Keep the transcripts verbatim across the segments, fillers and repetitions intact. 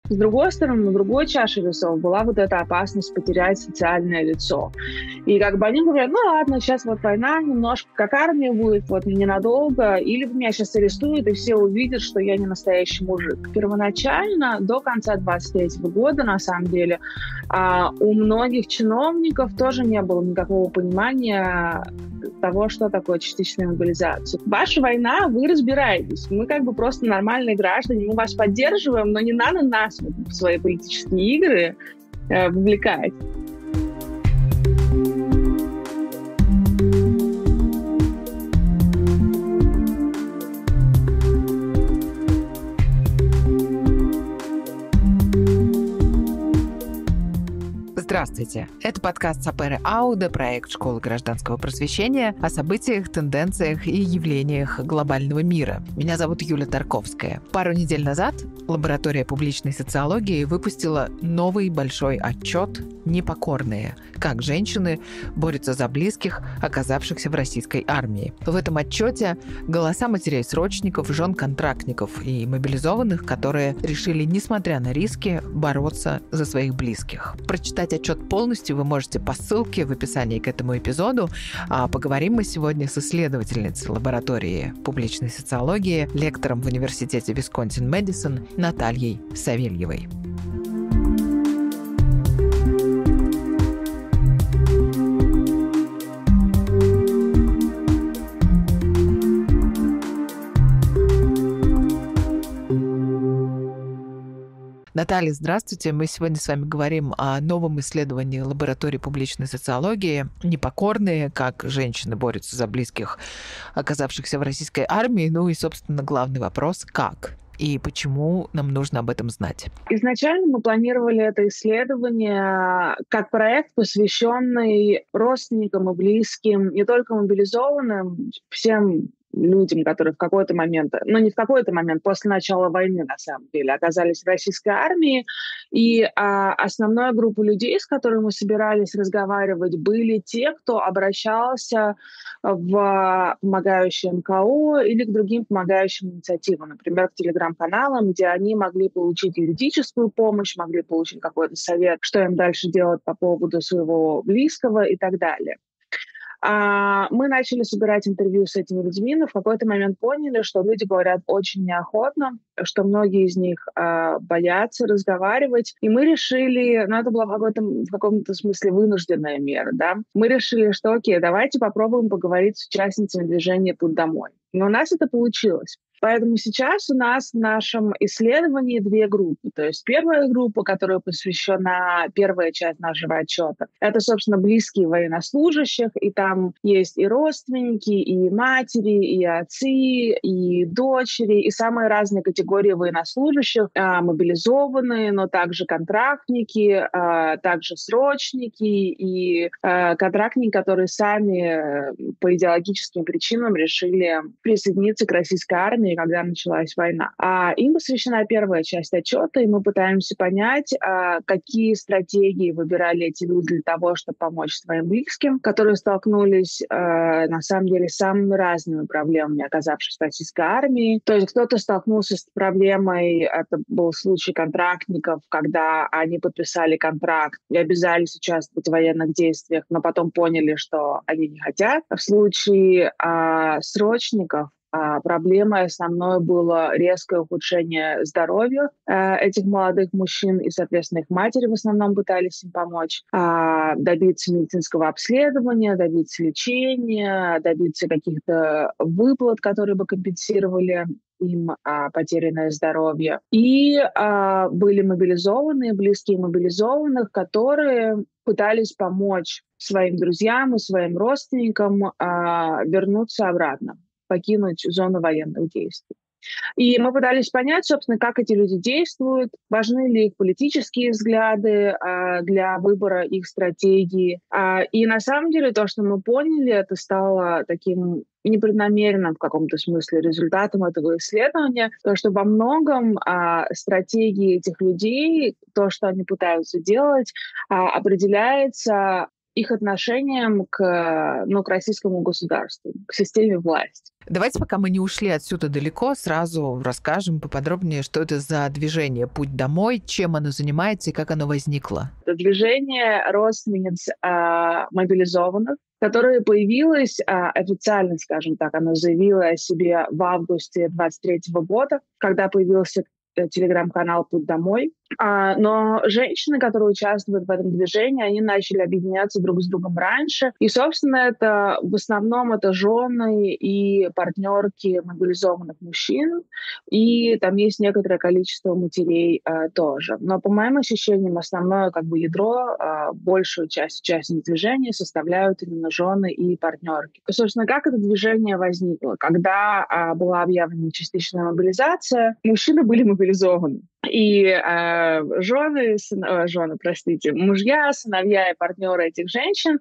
С другой стороны, на другой чаше весов была вот эта опасность потерять социальное лицо. И как бы они говорят, ну ладно, сейчас вот война, немножко как армия будет, вот ненадолго, или меня сейчас арестуют, и все увидят, что я не настоящий мужик. Первоначально, до конца двадцать третьего года, на самом деле, у многих чиновников тоже не было никакого понимания того, что такое частичная мобилизация. Ваша война, вы разбираетесь. Мы как бы просто нормальные граждане, мы вас поддерживаем, но не надо нас в свои политические игры э, вовлекать. Здравствуйте! Это подкаст Саперы Ауда, проект школы гражданского просвещения о событиях, тенденциях и явлениях глобального мира. Меня зовут Юля Тарковская. Пару недель назад лаборатория публичной социологии выпустила новый большой отчет «Непокорные. Как женщины борются за близких, оказавшихся в российской армии». В этом отчете голоса матерей-срочников, жен-контрактников и мобилизованных, которые решили, несмотря на риски, бороться за своих близких. Прочитать отчет полностью вы можете по ссылке в описании к этому эпизоду. А поговорим мы сегодня с исследовательницей лаборатории публичной социологии, лектором в университете Висконсин-Мэдисон Натальей Савельевой. Наталья, здравствуйте. Мы сегодня с вами говорим о новом исследовании лаборатории публичной социологии «Непокорные. Как женщины борются за близких, оказавшихся в российской армии». Ну и, собственно, главный вопрос – как? И почему нам нужно об этом знать? Изначально мы планировали это исследование как проект, посвященный родственникам и близким, не только мобилизованным, всем людям, которые в какой-то момент, ну не в какой-то момент, после начала войны, на самом деле, оказались в российской армии. И а, основная группа людей, с которыми мы собирались разговаривать, были те, кто обращался в помогающие эн ка о или к другим помогающим инициативам, например, к телеграм-каналам, где они могли получить юридическую помощь, могли получить какой-то совет, что им дальше делать по поводу своего близкого и так далее. Мы начали собирать интервью с этими людьми, но в какой-то момент поняли, что люди говорят очень неохотно, что многие из них э, боятся разговаривать. И мы решили, ну это была в каком-то, в каком-то смысле вынужденная мера, да, мы решили, что окей, давайте попробуем поговорить с участницами движения «Путь домой». Но у нас это получилось. Поэтому сейчас у нас в нашем исследовании две группы. То есть первая группа, которая посвящена, первая часть нашего отчета, это, собственно, близкие военнослужащих, и там есть и родственники, и матери, и отцы, и дочери, и самые разные категории военнослужащих, мобилизованные, но также контрактники, также срочники и контрактники, которые сами по идеологическим причинам решили присоединиться к российской армии, когда началась война. А им посвящена первая часть отчета, и мы пытаемся понять, а, какие стратегии выбирали эти люди для того, чтобы помочь своим близким, которые столкнулись, а, на самом деле, с самыми разными проблемами, оказавшись в российской армии. То есть кто-то столкнулся с проблемой, это был случай контрактников, когда они подписали контракт и обязались участвовать в военных действиях, но потом поняли, что они не хотят. В случае а, срочников А проблемой основной было резкое ухудшение здоровья э, этих молодых мужчин, и, соответственно, их матери в основном пытались им помочь, э, добиться медицинского обследования, добиться лечения, добиться каких-то выплат, которые бы компенсировали им а, потерянное здоровье. И а, были мобилизованные, близкие мобилизованных, которые пытались помочь своим друзьям и своим родственникам а, вернуться обратно, покинуть зону военных действий. И мы пытались понять, собственно, как эти люди действуют, важны ли их политические взгляды а, для выбора их стратегии. А, и на самом деле то, что мы поняли, это стало таким непреднамеренным в каком-то смысле результатом этого исследования, то, что во многом а, стратегии этих людей, то, что они пытаются делать, а, определяется их отношением к, ну, к российскому государству, к системе власти. Давайте, пока мы не ушли отсюда далеко, сразу расскажем поподробнее, что это за движение «Путь домой», чем оно занимается и как оно возникло. Это движение родственниц а, мобилизованных, которое появилось а, официально, скажем так, оно заявило о себе в августе двадцать третьего года, когда появился телеграм-канал «Путь домой». А, но женщины, которые участвуют в этом движении, они начали объединяться друг с другом раньше. И, собственно, это в основном это жены и партнерки мобилизованных мужчин. И там есть некоторое количество матерей а, тоже. Но, по моим ощущениям, основное как бы ядро, а, большую часть участников движения составляют именно жены и партнерки. И, собственно, как это движение возникло? Когда а, была объявлена частичная мобилизация, мужчины были мобилизованы. И э, жены, сын, жены, простите, мужья, сыновья и партнеры этих женщин,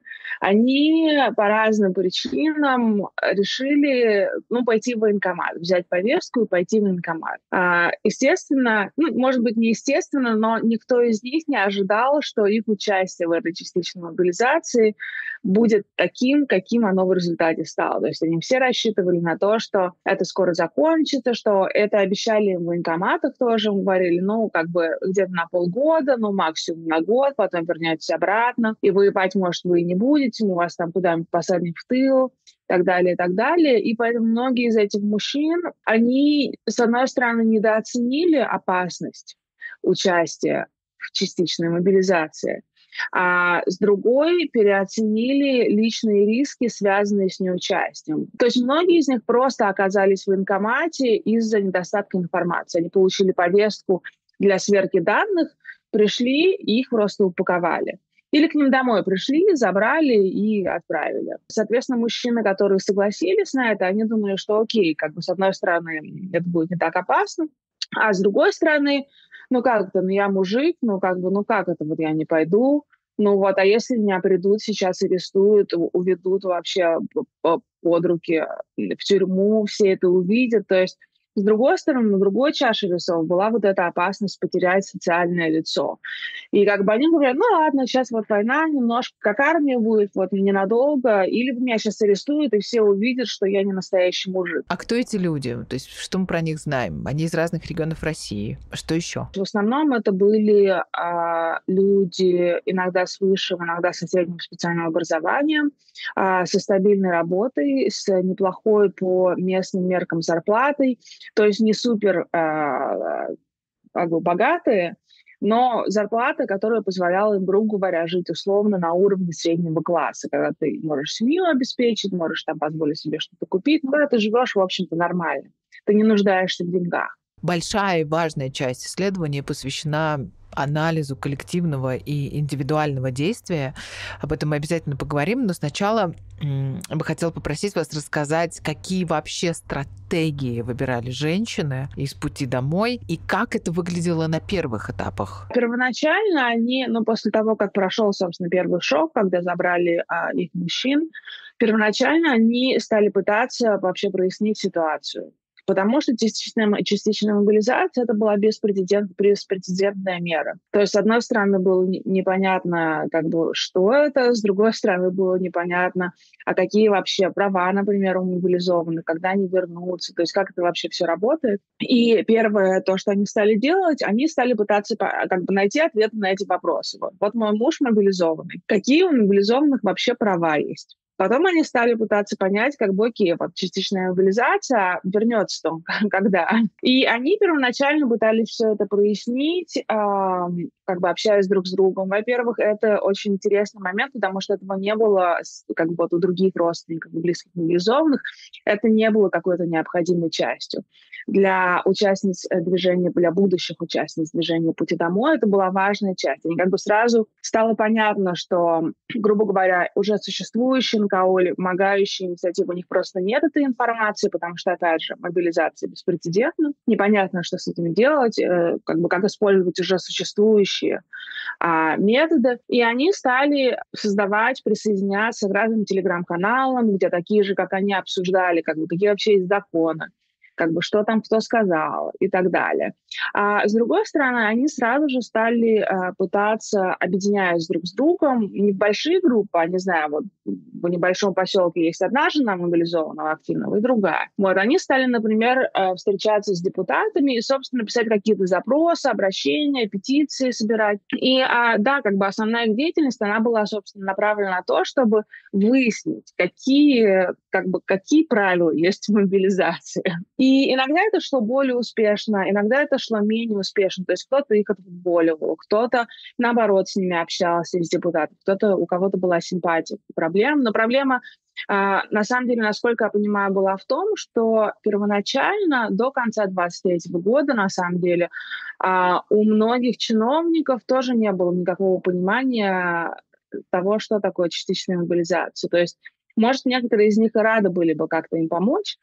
они по разным причинам решили, ну, пойти в военкомат, взять повестку и пойти в военкомат. А, естественно, ну, может быть, не естественно, но никто из них не ожидал, что их участие в этой частичной мобилизации будет таким, каким оно в результате стало. То есть они все рассчитывали на то, что это скоро закончится, что это обещали в военкоматах тоже, говорили, ну, как бы где-то на полгода, ну, максимум на год, потом вернетесь обратно, и воевать, может, вы и не будете, мы вас там куда-нибудь посадим в тыл, и так далее, и так далее. И поэтому многие из этих мужчин, они, с одной стороны, недооценили опасность участия в частичной мобилизации, а с другой переоценили личные риски, связанные с неучастием. То есть многие из них просто оказались в военкомате из-за недостатка информации. Они получили повестку для сверки данных, пришли и их просто упаковали. Или к ним домой пришли, забрали и отправили. Соответственно, мужчины, которые согласились на это, они думали, что окей, как бы с одной стороны, это будет не так опасно, а с другой стороны, ну как это, ну я мужик, ну как бы, ну как это, вот я не пойду, ну вот, а если меня придут сейчас, арестуют, уведут вообще под руки в тюрьму, все это увидят, то есть с другой стороны, на другой чаше весов была вот эта опасность потерять социальное лицо. И как бы они говорят, ну ладно, сейчас вот война немножко, как армия будет, вот ненадолго, или меня сейчас арестуют, и все увидят, что я не настоящий мужик. А кто эти люди? То есть что мы про них знаем? Они из разных регионов России. Что еще? В основном это были а, люди иногда с высшим, иногда с средним специальным образованием, а, со стабильной работой, с неплохой по местным меркам зарплатой, то есть не супер а, как бы богатые, но зарплата, которая позволяла им, грубо говоря, жить условно на уровне среднего класса, когда ты можешь семью обеспечить, можешь там позволить себе что-то купить, но когда ты живешь, в общем-то, нормально. Ты не нуждаешься в деньгах. Большая и важная часть исследования посвящена анализу коллективного и индивидуального действия. Об этом мы обязательно поговорим, но сначала я бы хотела попросить вас рассказать, какие вообще стратегии выбирали женщины из «Пути домой» и как это выглядело на первых этапах. Первоначально они, ну, после того, как прошел, собственно, первый шок, когда забрали а, их мужчин, первоначально они стали пытаться вообще прояснить ситуацию. Потому что частичная, частичная мобилизация — это была беспрецедент, беспрецедентная мера. То есть, с одной стороны, было непонятно, как бы, что это, с другой стороны, было непонятно, а какие вообще права, например, у мобилизованных, когда они вернутся, то есть как это вообще все работает. И первое, то, что они стали делать, они стали пытаться как бы найти ответы на эти вопросы. Вот, вот мой муж мобилизованный. Какие у мобилизованных вообще права есть? Потом они стали пытаться понять, как бы, окей, вот частичная мобилизация вернется-то когда. И они первоначально пытались все это прояснить, э, как бы общаясь друг с другом. Во-первых, это очень интересный момент, потому что этого не было как бы, вот, у других родственников, у близких мобилизованных. Это не было какой-то необходимой частью. Для участниц движения, для будущих участниц движения «Пути домой» это была важная часть. И как бы сразу стало понятно, что, грубо говоря, уже существующие эн ка о или помогающие инициативы, у них просто нет этой информации, потому что, опять же, мобилизация беспрецедентна. Непонятно, что с этим делать, э, как бы как использовать уже существующие а, методы. И они стали создавать, присоединяться к разным телеграм-каналам, где такие же, как они, обсуждали, как бы, какие вообще есть законы, как бы что там кто сказал и так далее. А с другой стороны, они сразу же стали а, пытаться, объединяясь друг с другом, не в большие группы, а, не знаю, вот в небольшом поселке есть одна жена мобилизованного активного и другая. Вот, они стали, например, а, встречаться с депутатами и, собственно, писать какие-то запросы, обращения, петиции собирать. И, а, да, как бы основная их деятельность, она была, собственно, направлена на то, чтобы выяснить, какие, как бы, какие правила есть в мобилизации. И иногда это шло более успешно, иногда это шло менее успешно. То есть кто-то их отфутболивал, кто-то, наоборот, с ними общался из депутатов, кто-то, у кого-то была симпатия к проблемам. Но проблема, а, на самом деле, насколько я понимаю, была в том, что первоначально, до конца двадцать третьего года, на самом деле, а, у многих чиновников тоже не было никакого понимания того, что такое частичная мобилизация. То есть, может, некоторые из них и рады были бы как-то им помочь,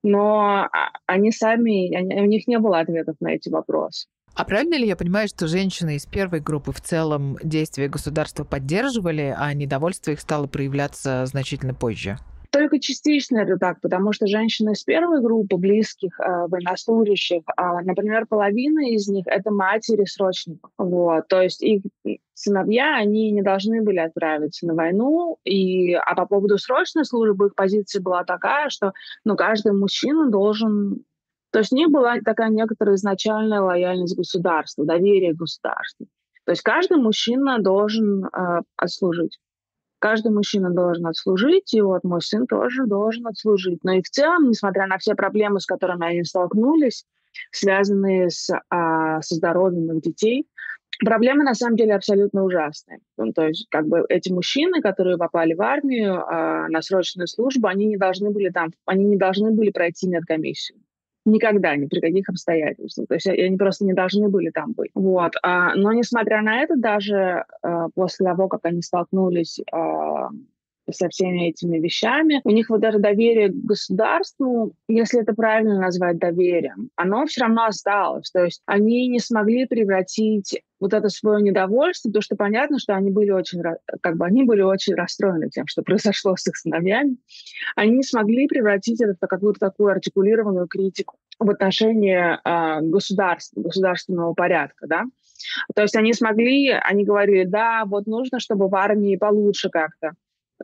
но они сами, они, у них не было ответов на эти вопросы. А правильно ли я понимаю, что женщины из первой группы в целом действия государства поддерживали, а недовольство их стало проявляться значительно позже? Только частично это так, потому что женщины из первой группы, близких э, военнослужащих, э, например, половина из них — это матери срочников. Вот. То есть их сыновья, они не должны были отправиться на войну. И, а по поводу срочной службы их позиция была такая, что ну, каждый мужчина должен... То есть у них была такая некоторая изначальная лояльность государству, доверие к государству. То есть каждый мужчина должен э, отслужить. Каждый мужчина должен отслужить, и вот мой сын тоже должен отслужить. Но и в целом, несмотря на все проблемы, с которыми они столкнулись, связанные с, а, со здоровьем их детей, проблемы на самом деле абсолютно ужасные. Ну, то есть как бы эти мужчины, которые попали в армию а, на срочную службу, они не должны были там, они не должны были пройти медкомиссию. Никогда, ни при каких обстоятельствах. То есть они просто не должны были там быть. Вот. А, но несмотря на это, даже а, после того, как они столкнулись а, со всеми этими вещами, у них вот даже доверие к государству, если это правильно назвать доверием, оно все равно осталось. То есть они не смогли превратить вот это свое недовольство, потому что понятно, что они были очень, как бы, они были очень расстроены тем, что произошло с их сыновьями. Они не смогли превратить это в какую-то такую артикулированную критику в отношении э, государства, государственного порядка, да. То есть они смогли, они говорили, да, вот нужно, чтобы в армии получше как-то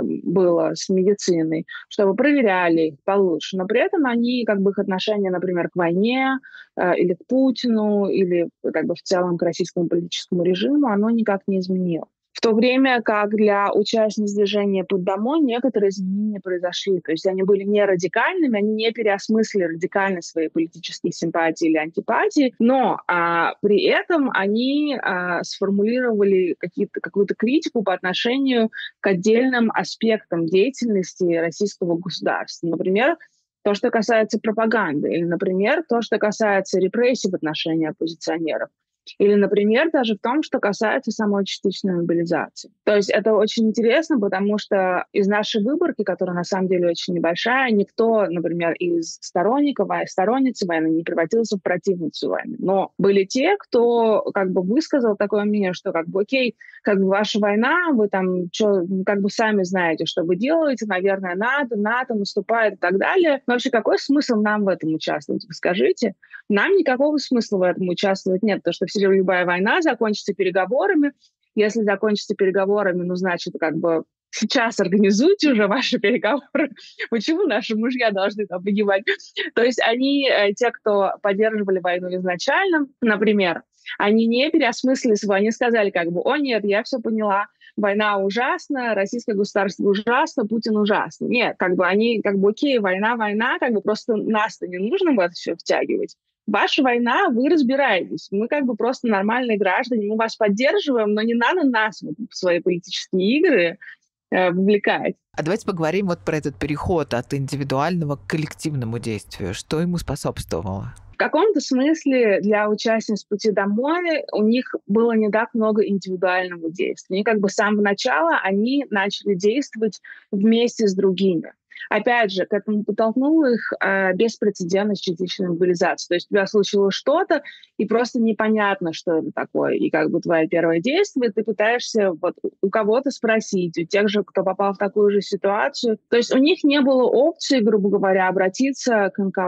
было с медициной, чтобы проверяли их получше. Но при этом они, как бы, их отношение, например, к войне э, или к Путину, или как бы в целом к российскому политическому режиму, оно никак не изменилось. В то время как для участниц движения «Путь домой» некоторые изменения произошли. То есть они были не радикальными, они не переосмыслили радикально свои политические симпатии или антипатии, но а, при этом они а, сформулировали какие-то, какую-то критику по отношению к отдельным аспектам деятельности российского государства. Например, то, что касается пропаганды, или, например, то, что касается репрессий в отношении оппозиционеров. Или, например, даже в том, что касается самой частичной мобилизации. То есть это очень интересно, потому что из нашей выборки, которая на самом деле очень небольшая, никто, например, из сторонников, а сторонниц войны не превратился в противницу войны. Но были те, кто как бы высказал такое мнение, что как бы окей, как бы ваша война, вы там чё, как бы сами знаете, что вы делаете, наверное, НАТО, НАТО наступает и так далее. Но вообще какой смысл нам в этом участвовать? Вы скажите. Нам никакого смысла в этом участвовать нет, потому что все любая война закончится переговорами. Если закончится переговорами, ну, значит, как бы сейчас организуйте уже ваши переговоры. Почему наши мужья должны там погибать? То есть они, те, кто поддерживали войну изначально, например, они не переосмыслили свой, они сказали как бы, о нет, я все поняла, война ужасна, российское государство ужасно, Путин ужасный. Нет, как бы они, как бы, окей, война, война, как бы просто нас-то не нужно в это все втягивать. Ваша война, вы разбираетесь. Мы как бы просто нормальные граждане, мы вас поддерживаем, но не надо нас в свои политические игры э, вовлекать. А давайте поговорим вот про этот переход от индивидуального к коллективному действию. Что ему способствовало? В каком-то смысле для участниц «Пути домой» у них было не так много индивидуального действия. Они как бы с самого начала они начали действовать вместе с другими. Опять же, к этому подтолкнул их э, беспрецедентность частичной мобилизации. То есть у тебя случилось что-то, и просто непонятно, что это такое. И как бы твое первое действие, ты пытаешься вот у кого-то спросить, у тех же, кто попал в такую же ситуацию. То есть у них не было опции, грубо говоря, обратиться к эн ка о.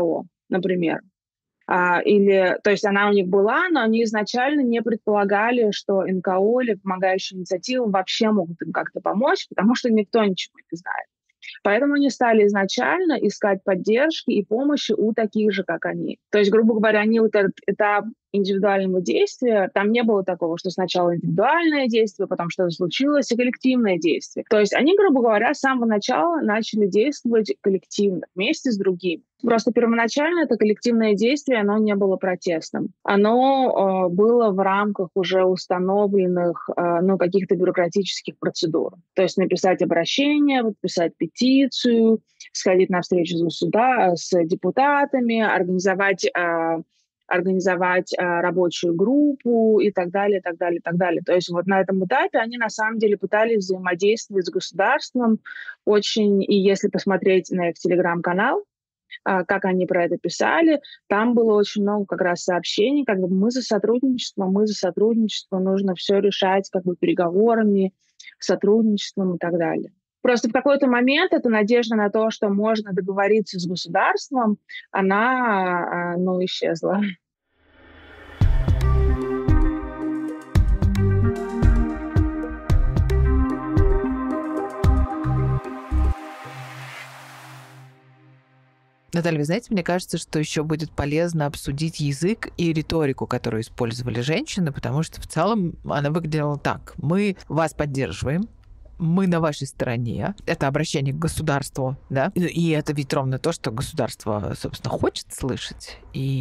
например. А, или, то есть она у них была, но они изначально не предполагали, что эн ка о или помогающие инициативы вообще могут им как-то помочь, потому что никто ничего не знает. Поэтому они стали изначально искать поддержки и помощи у таких же, как они. То есть, грубо говоря, они вот этот этап индивидуального действия, там не было такого, что сначала индивидуальное действие, потом что-то случилось, и коллективное действие. То есть они, грубо говоря, с самого начала начали действовать коллективно, вместе с другими. Просто первоначально это коллективное действие, оно не было протестом. Оно э, было в рамках уже установленных э, ну, каких-то бюрократических процедур. То есть написать обращение, подписать петицию, сходить на встречу с, государ... с депутатами, организовать... Э, организовать э, рабочую группу и так далее, и так далее, и так далее. То есть вот на этом этапе они на самом деле пытались взаимодействовать с государством очень, и если посмотреть на их телеграм-канал, э, как они про это писали, там было очень много как раз сообщений, как бы мы за сотрудничество, мы за сотрудничество, нужно все решать как бы переговорами, сотрудничеством и так далее. Просто в какой-то момент эта надежда на то, что можно договориться с государством, она, ну, исчезла. Наталья, вы знаете, мне кажется, что еще будет полезно обсудить язык и риторику, которую использовали женщины, потому что в целом она выглядела так. Мы вас поддерживаем, мы на вашей стороне. Это обращение к государству, да? И это ведь ровно то, что государство, собственно, хочет слышать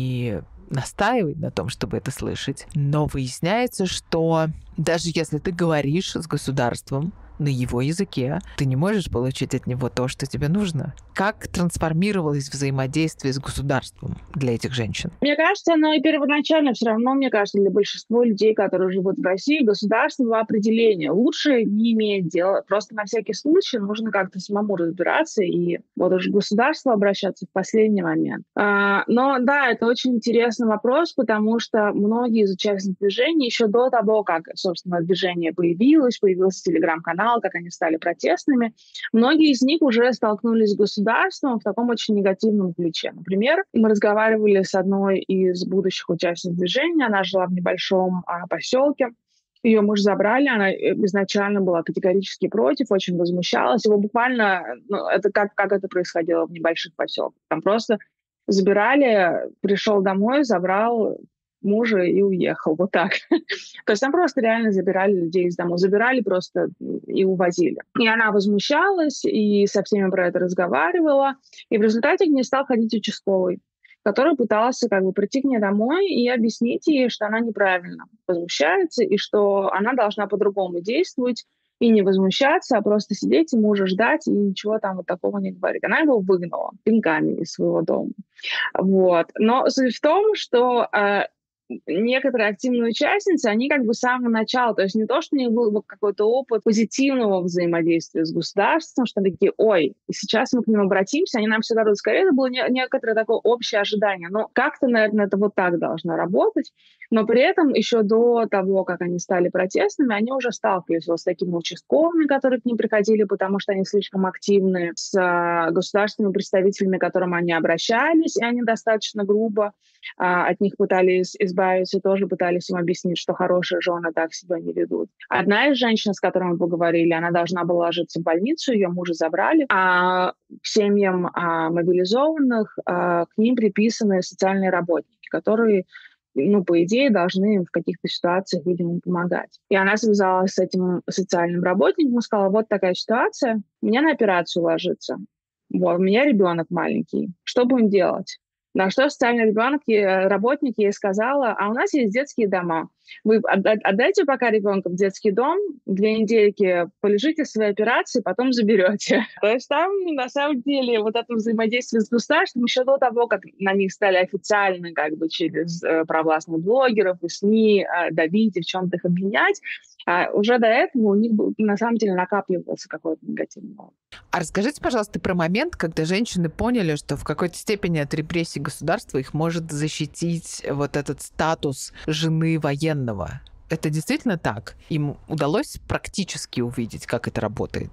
и настаивает на том, чтобы это слышать. Но выясняется, что даже если ты говоришь с государством на его языке, ты не можешь получить от него то, что тебе нужно. Как трансформировалось взаимодействие с государством для этих женщин? Мне кажется, оно и первоначально все равно, мне кажется, для большинства людей, которые живут в России, государство по определению лучше не имеет дела. Просто на всякий случай нужно как-то самому разбираться и вот уже к государству обращаться в последний момент. А, но да, это очень интересный вопрос, потому что многие из участников движения еще до того, как, собственно, движение появилось, появился телеграм-канал, как они стали протестными, многие из них уже столкнулись с государством в таком очень негативном ключе. Например, мы разговаривали с одной из будущих участниц движения, она жила в небольшом а, поселке, ее муж забрали, она изначально была категорически против, очень возмущалась. Его буквально, ну, это как, как это происходило в небольших поселках. Там просто забирали, пришел домой, забрал мужа и уехал. Вот так. То есть там просто реально забирали людей из дома. Забирали просто и увозили. И она возмущалась, и со всеми про это разговаривала. И в результате к ней стал ходить участковый, который пытался как бы прийти к ней домой и объяснить ей, что она неправильно возмущается, и что она должна по-другому действовать, и не возмущаться, а просто сидеть и мужа ждать, и ничего там вот такого не говорить. Она его выгнала пинками из своего дома. Вот. Но суть в том, что э, некоторые активные участницы, они как бы с самого начала, то есть не то, что у них был какой-то опыт позитивного взаимодействия с государством, что они такие, ой, сейчас мы к ним обратимся, они нам все дадут. Скорее, это было не, некоторое такое общее ожидание. Но как-то, наверное, это вот так должно работать. Но при этом еще до того, как они стали протестными, они уже сталкивались вот с такими участковыми, которые к ним приходили, потому что они слишком активны, с а, государственными представителями, к которым они обращались, и они достаточно грубо а, от них пытались избавиться, и тоже пытались им объяснить, что хорошие жены так себя не ведут. Одна из женщин, с которой мы поговорили, она должна была ложиться в больницу, ее мужа забрали, а к семьям а, мобилизованных а, к ним приписаны социальные работники, которые, ну, по идее, должны им в каких-то ситуациях, видимо, помогать. И она связалась с этим социальным работником и сказала, вот такая ситуация, мне на операцию ложиться, вот, у меня ребенок маленький, что будем делать? На что социальный ребенок, работник ей сказала, а у нас есть детские дома. Вы отдайте пока ребенка в детский дом, две недельки полежите в своей операции, потом заберете. То есть там, на самом деле, вот это взаимодействие с государством еще до того, как на них стали официально, как бы через э, провластных блогеров и СМИ э, давить и в чем-то их обвинять, а уже до этого у них на самом деле накапливался какой-то негативный опыт. А расскажите, пожалуйста, про момент, когда женщины поняли, что в какой-то степени от репрессий государства их может защитить вот этот статус жены военного. Это действительно так? Им удалось практически увидеть, как это работает?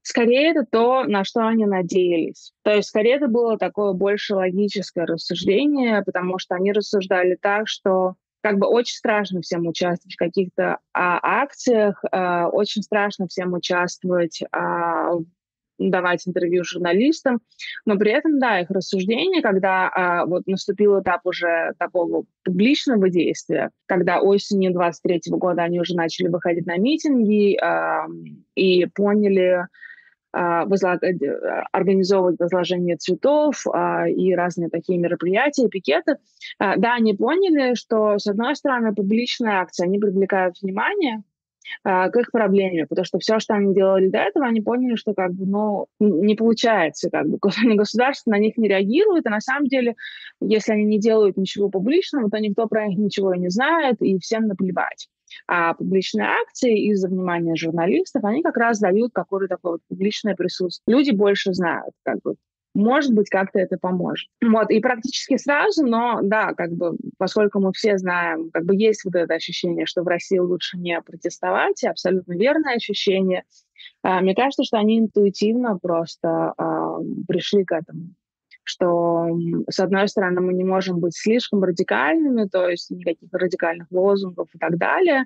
Скорее, это то, на что они надеялись. То есть, скорее, это было такое больше логическое рассуждение, потому что они рассуждали так, что как бы очень страшно всем участвовать в каких-то а, акциях, а, очень страшно всем участвовать, а, давать интервью журналистам, но при этом, да, их рассуждения, когда а, вот наступил этап уже такого публичного действия, когда осенью двадцать третьего года они уже начали выходить на митинги а, и поняли, а, возлаг... организовывать возложение цветов а, и разные такие мероприятия, пикеты. А, да, они поняли, что, с одной стороны, публичные акции, они привлекают внимание а, к их проблеме, потому что все, что они делали до этого, они поняли, что как бы, ну, не получается, как бы государство на них не реагирует, и на самом деле, если они не делают ничего публичного, то никто про них ничего и не знает, и всем наплевать. А публичные акции из-за внимания журналистов, они как раз дают какое-то такое вот публичное присутствие. Люди больше знают, как бы. Может быть, как-то это поможет. Вот, и практически сразу, но да, как бы, поскольку мы все знаем, как бы есть вот это ощущение, что в России лучше не протестовать, и абсолютно верное ощущение, а, мне кажется, что они интуитивно просто а, пришли к этому. Что, с одной стороны, мы не можем быть слишком радикальными, то есть никаких радикальных лозунгов и так далее,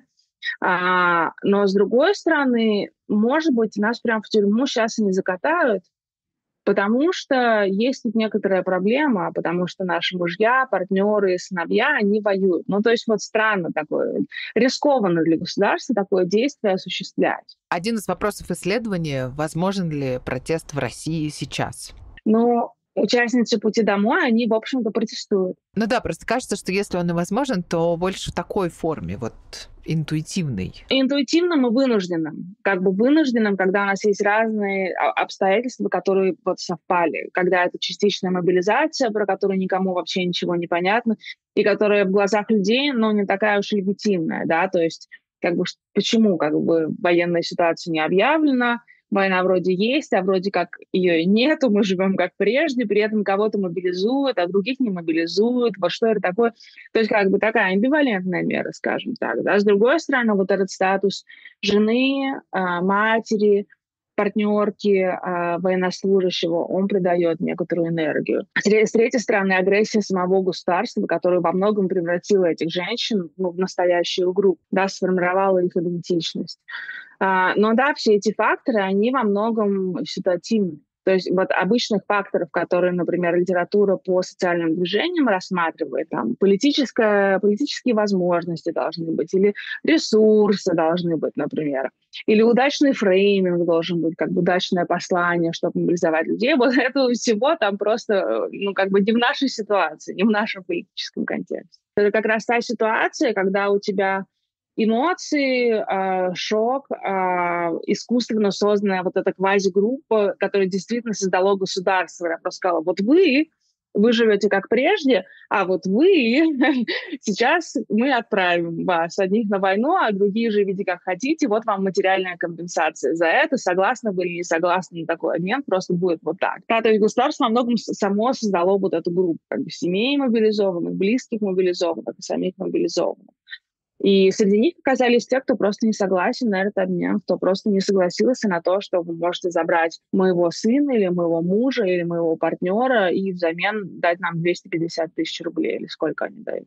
а, но, с другой стороны, может быть, нас прям в тюрьму сейчас и не закатают, потому что есть тут некоторая проблема, потому что наши мужья, партнеры, сыновья, они воюют. Ну, то есть вот странно такое, рискованно для государства такое действие осуществлять. Один из вопросов исследования — возможен ли протест в России сейчас? Но участницы «Пути домой», они, в общем-то, протестуют. Ну да, просто кажется, что если он и возможен, то больше в такой форме, вот интуитивной. Интуитивным и вынужденным. Как бы вынужденным, когда у нас есть разные обстоятельства, которые вот совпали. Когда это частичная мобилизация, про которую никому вообще ничего не понятно, и которая в глазах людей, ну, не такая уж легитимная, да, то есть как бы почему как бы военная ситуация не объявлена, война вроде есть, а вроде как ее и нету, мы живем как прежде, при этом кого-то мобилизуют, а других не мобилизуют. Вот что это такое? То есть как бы такая амбивалентная мера, скажем так. Да? С другой стороны, вот этот статус жены, матери, партнерки, военнослужащего, он придает некоторую энергию. С третьей стороны, агрессия самого государства, которая во многом превратила этих женщин, ну, в настоящую группу, да, сформировала их идентичность. Но да, все эти факторы, они во многом ситуативны. То есть вот обычных факторов, которые, например, литература по социальным движениям рассматривает, там, политическая, политические возможности должны быть, или ресурсы должны быть, например, или удачный фрейминг должен быть, как бы удачное послание, чтобы мобилизовать людей. Вот этого всего там просто, ну, как бы не в нашей ситуации, не в нашем политическом контексте. Это как раз та ситуация, когда у тебя эмоции, э, шок, э, искусственно созданная вот эта квази-группа, которая действительно создало государство. Я просто сказала, вот вы, вы живете как прежде, а вот вы, сейчас мы отправим вас одних на войну, а другие живите как хотите, вот вам материальная компенсация за это, согласны вы или не согласны на такой обмен, просто будет вот так. Да, то есть государство во многом само создало вот эту группу, как бы семей мобилизованных, близких мобилизованных и самих мобилизованных. И среди них оказались те, кто просто не согласен на этот обмен, кто просто не согласился на то, что вы можете забрать моего сына или моего мужа или моего партнера и взамен дать нам двести пятьдесят тысяч рублей или сколько они дают.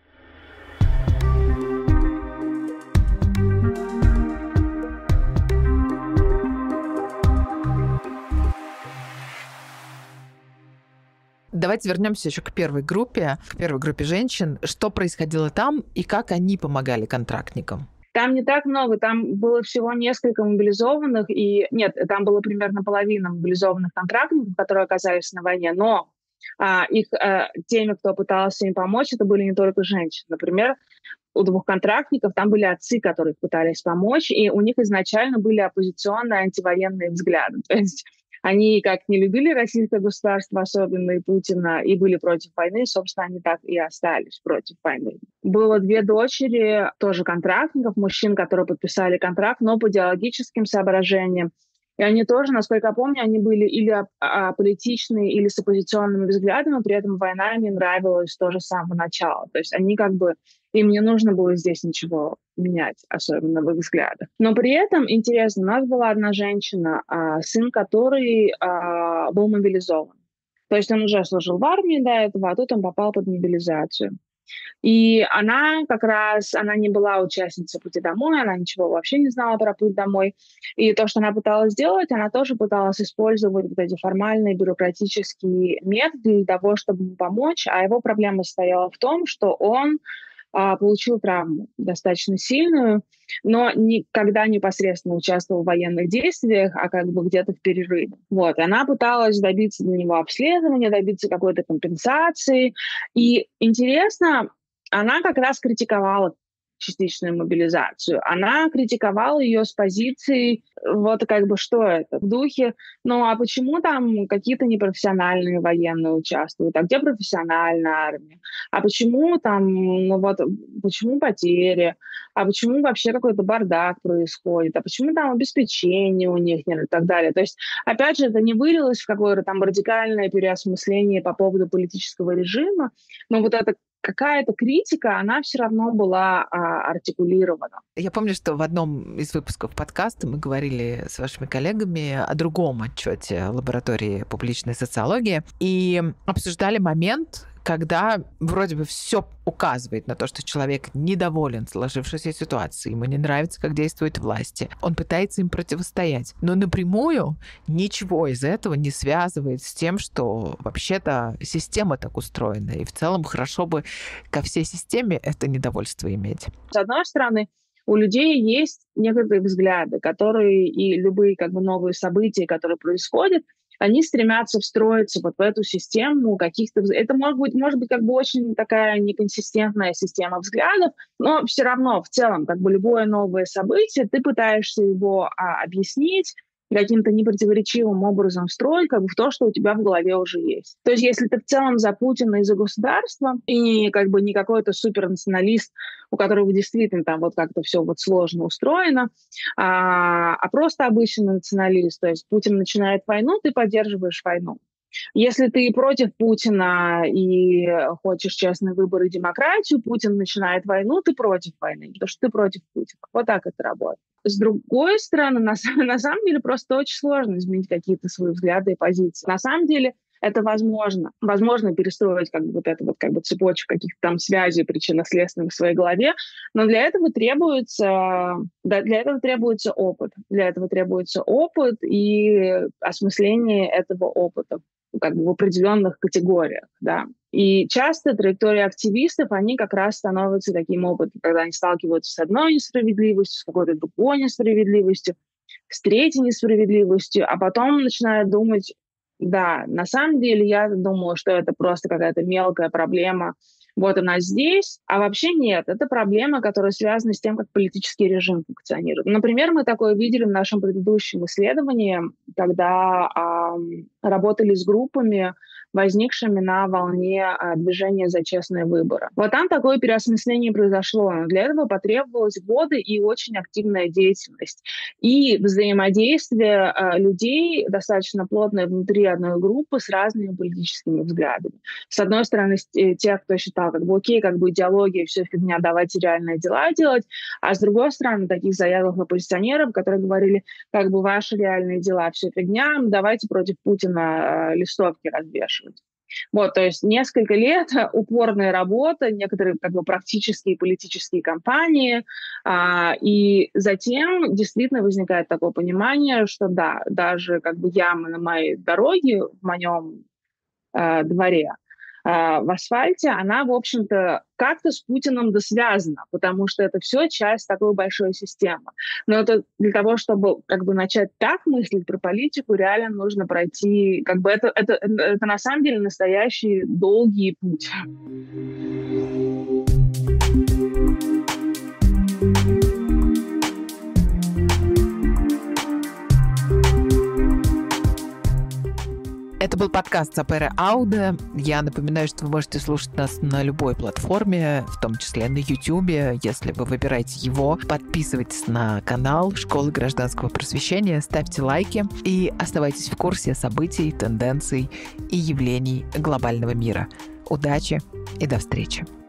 Давайте вернемся еще к первой группе, к первой группе женщин. Что происходило там и как они помогали контрактникам? Там не так много, там было всего несколько мобилизованных, и нет, там было примерно половина мобилизованных контрактников, которые оказались на войне, но а, их а, теми, кто пытался им помочь, это были не только женщины. Например, у двух контрактников там были отцы, которые пытались помочь, и у них изначально были оппозиционные антивоенные взгляды. То есть они как не любили российское государство, особенно и Путина, и были против войны, собственно, они так и остались против войны. Было две дочери, тоже контрактников, мужчин, которые подписали контракт, но по идеологическим соображениям. И они тоже, насколько я помню, они были или аполитичные, или с оппозиционными взглядами, но при этом война им нравилась тоже с самого начала. То есть они как бы им не нужно было здесь ничего менять, особенно в их взглядах. Но при этом, интересно, у нас была одна женщина, а, сын которой а, был мобилизован. То есть он уже служил в армии до этого, а тут он попал под мобилизацию. И она как раз, она не была участницей «Пути домой», она ничего вообще не знала про «Путь домой». И то, что она пыталась сделать, она тоже пыталась использовать вот эти формальные бюрократические методы для того, чтобы ему помочь. А его проблема состояла в том, что он а, получил травму достаточно сильную, но никогда непосредственно участвовал в военных действиях, а как бы где-то в перерыве. Вот. И она пыталась добиться для него обследования, добиться какой-то компенсации. И интересно, она как раз критиковала частичную мобилизацию. Она критиковала ее с позиции, вот как бы что это, в духе, ну а почему там какие-то непрофессиональные военные участвуют, а где профессиональная армия, а почему там, ну вот, почему потери, а почему вообще какой-то бардак происходит, а почему там обеспечение у них нет и так далее. То есть, опять же, это не вылилось в какое-то там радикальное переосмысление по поводу политического режима, но вот это какая-то критика, она все равно была а, артикулирована. Я помню, что в одном из выпусков подкаста мы говорили с вашими коллегами о другом отчете лаборатории публичной социологии и обсуждали момент, когда вроде бы все указывает на то, что человек недоволен сложившейся ситуацией, ему не нравится, как действуют власти, он пытается им противостоять. Но напрямую ничего из этого не связывает с тем, что вообще-то система так устроена, и в целом хорошо бы ко всей системе это недовольство иметь. С одной стороны, у людей есть некоторые взгляды, которые и любые как бы новые события, которые происходят, они стремятся встроиться вот в эту систему каких-то... Это может быть, может быть как бы очень такая неконсистентная система взглядов, но все равно в целом как бы любое новое событие, ты пытаешься его а, объяснить, каким-то непротиворечивым образом встроить как бы в то, что у тебя в голове уже есть. То есть если ты в целом за Путина и за государство, и как бы не какой-то супернационалист, у которого действительно там вот как-то все вот сложно устроено, а, а просто обычный националист, то есть Путин начинает войну, ты поддерживаешь войну. Если ты против Путина и хочешь честные выборы и демократию, Путин начинает войну, ты против войны, потому что ты против Путина. Вот так это работает. С другой стороны, на, на самом деле просто очень сложно изменить какие-то свои взгляды и позиции. На самом деле это возможно. Возможно перестроить как бы вот эту вот как бы цепочку каких-то там связей причинно-следственных в своей голове, но для этого требуется, да, для этого требуется опыт. Для этого требуется опыт и осмысление этого опыта как бы в определенных категориях, да. И часто траектории активистов, они как раз становятся таким опытом, когда они сталкиваются с одной несправедливостью, с какой-то другой несправедливостью, с третьей несправедливостью, а потом начинают думать, да, на самом деле я думаю, что это просто какая-то мелкая проблема, вот она здесь, а вообще нет, это проблема, которая связана с тем, как политический режим функционирует. Например, мы такое видели в нашем предыдущем исследовании, когда э, работали с группами, возникшими на волне э, движения за честные выборы. Вот там такое переосмысление произошло, но для этого потребовалось годы и очень активная деятельность. И взаимодействие э, людей достаточно плотное внутри одной группы с разными политическими взглядами. С одной стороны, тех, кто считал, как бы окей, как бы идеология, все фигня, давайте реальные дела делать, а с другой стороны, таких заядлых оппозиционеров, которые говорили, как бы ваши реальные дела, все фигня, давайте против Путина э, листовки развешивать. Вот, то есть несколько лет упорная работа, некоторые как бы практические политические кампании, а, и затем действительно возникает такое понимание, что да, даже как бы яма на моей дороге, в моем э, дворе, в асфальте, она, в общем-то, как-то с Путиным досвязана, потому что это все часть такой большой системы. Но это для того, чтобы как бы начать так мыслить про политику, реально нужно пройти, как бы это, это, это, это на самом деле настоящий долгий путь. Это был подкаст Сапера Ауде. Я напоминаю, что вы можете слушать нас на любой платформе, в том числе на YouTube. Если вы выбираете его, подписывайтесь на канал Школы гражданского просвещения, ставьте лайки и оставайтесь в курсе событий, тенденций и явлений глобального мира. Удачи и до встречи!